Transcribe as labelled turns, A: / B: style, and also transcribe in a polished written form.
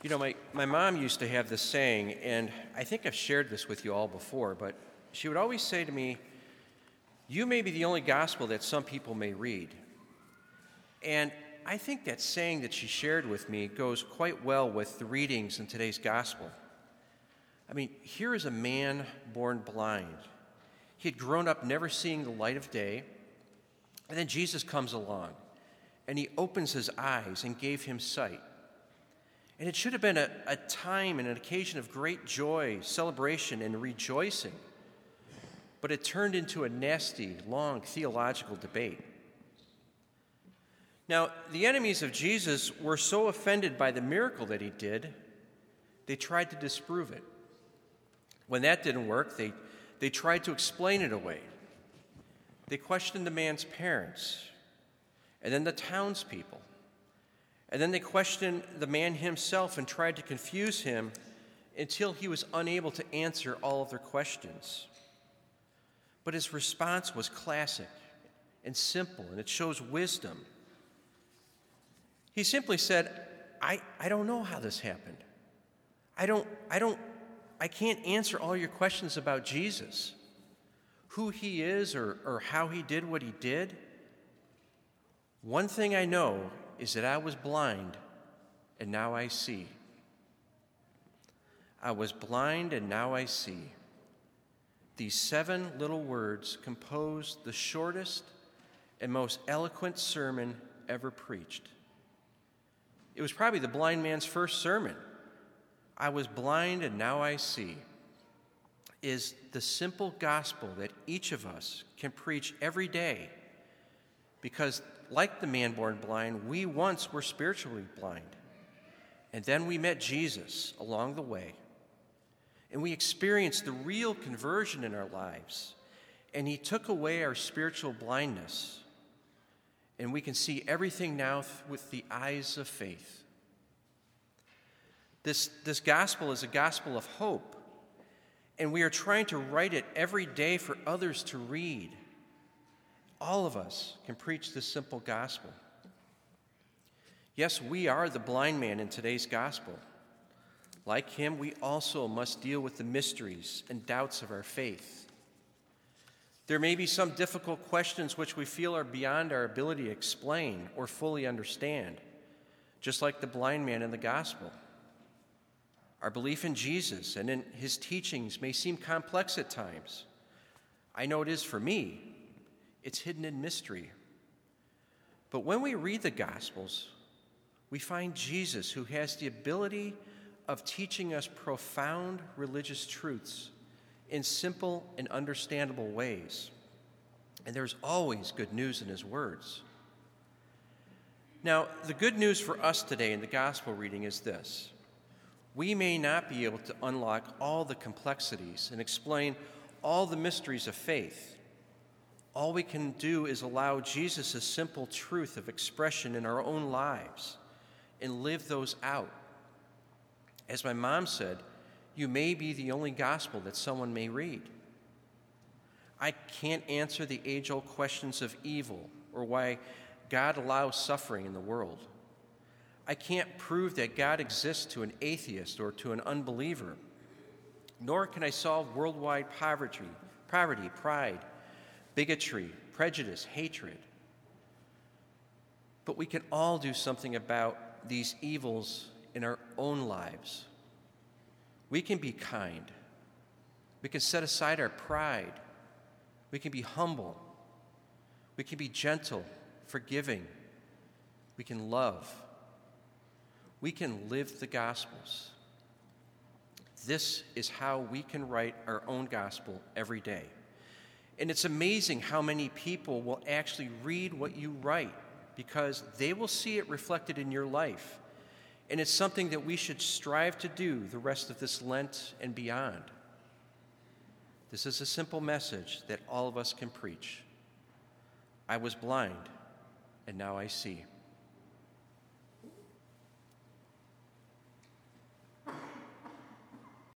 A: My mom used to have this saying, and I think I've shared this with you all before, but she would always say to me, "You may be the only gospel that some people may read." And I think that saying that she shared with me goes quite well with the readings in today's gospel. Here is a man born blind. He had grown up never seeing the light of day, and then Jesus comes along, and he opens his eyes and gave him sight. And it should have been a time and an occasion of great joy, celebration, and rejoicing. But it turned into a nasty, long theological debate. Now, the enemies of Jesus were so offended by the miracle that he did, they tried to disprove it. When that didn't work, they tried to explain it away. They questioned the man's parents, and then the townspeople. And then they questioned the man himself and tried to confuse him until he was unable to answer all of their questions. But his response was classic and simple, and it shows wisdom. He simply said, I don't know how this happened. I can't answer all your questions about Jesus, who he is or how he did what he did. One thing I know is that I was blind, and now I see. I was blind, and now I see. These 7 little words composed the shortest and most eloquent sermon ever preached. It was probably the blind man's first sermon. I was blind, and now I see, is the simple gospel that each of us can preach every day, because like the man born blind, we once were spiritually blind. And then we met Jesus along the way. And we experienced the real conversion in our lives. And he took away our spiritual blindness. And we can see everything now with the eyes of faith. This gospel is a gospel of hope. And we are trying to write it every day for others to read. All of us can preach this simple gospel. Yes, we are the blind man in today's gospel. Like him, we also must deal with the mysteries and doubts of our faith. There may be some difficult questions which we feel are beyond our ability to explain or fully understand, just like the blind man in the gospel. Our belief in Jesus and in his teachings may seem complex at times. I know it is for me. It's hidden in mystery. But when we read the Gospels, we find Jesus, who has the ability of teaching us profound religious truths in simple and understandable ways. And there's always good news in his words. Now, the good news for us today in the Gospel reading is this. We may not be able to unlock all the complexities and explain all the mysteries of faith. All we can do is allow Jesus' simple truth of expression in our own lives and live those out. As my mom said, you may be the only gospel that someone may read. I can't answer the age-old questions of evil or why God allows suffering in the world. I can't prove that God exists to an atheist or to an unbeliever, nor can I solve worldwide poverty, pride, bigotry, prejudice, hatred. But we can all do something about these evils in our own lives. We can be kind. We can set aside our pride. We can be humble. We can be gentle, forgiving. We can love. We can live the Gospels. This is how we can write our own gospel every day. And it's amazing how many people will actually read what you write because they will see it reflected in your life. And it's something that we should strive to do the rest of this Lent and beyond. This is a simple message that all of us can preach. I was blind, and now I see.